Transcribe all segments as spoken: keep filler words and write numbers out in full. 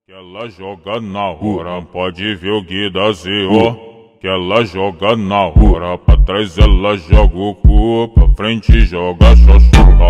Que ela joga na hora, pode ver o Guidazinho. Que ela joga na hora, pra trás ela joga o cu, pra frente joga xoxota.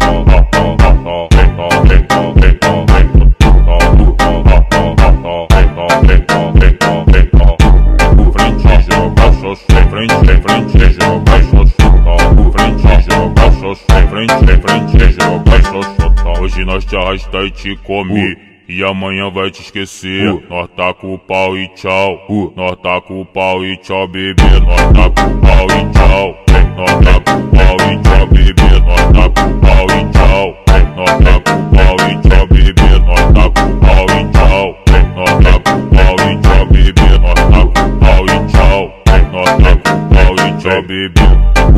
Frente joga xoxota, frente, frente joga xoxota. Frente joga xoxota, frente, frente joga xoxota. Hoje nós te arrasta e te come. E amanhã vai te esquecer. uh. Nós tá com o pau e tchau. uh. Nós tá com o pau e tchau, bebê. Nós tá com o pau e tchau. Nós tá com o pau e tchau, bebê. Nós tá com o pau e tchau. Nós tá com o pau e tchau, bebê. Nós tá com o pau e tchau. Nós tá com o pau e tchau, bebê. Nós tá com o pau e tchau. Nós tá com o pau e tchau, bebê.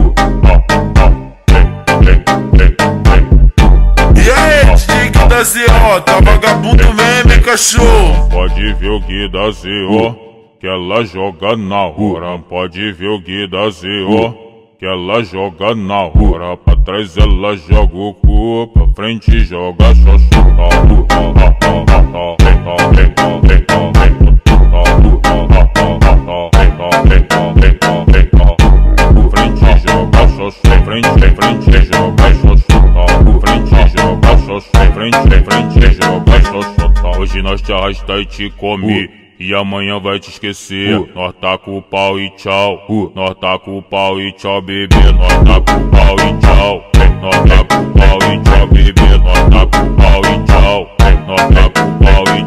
E aí, Guidazinho, tá vagabundo mesmo, cachorro? Pode ver o Guidazinho, que ela joga na hora. Pode ver o Guidazinho, que ela joga na hora. Pra trás ela joga o cu, pra frente joga xoxota. Frente joga xoxota, frente, frente joga xoxota. Frente joga xoxota, frente, frente joga xoxota. Hoje nós te arrasta e te come. E amanhã vai te esquecer. uh. Nós tá com o pau e tchau. uh. Nós tá com o pau e tchau, bebê. Nós tá com o pau e tchau. Nós tá com o pau e tchau, bebê. Nós tá com o pau e tchau. Nós tá com o pau e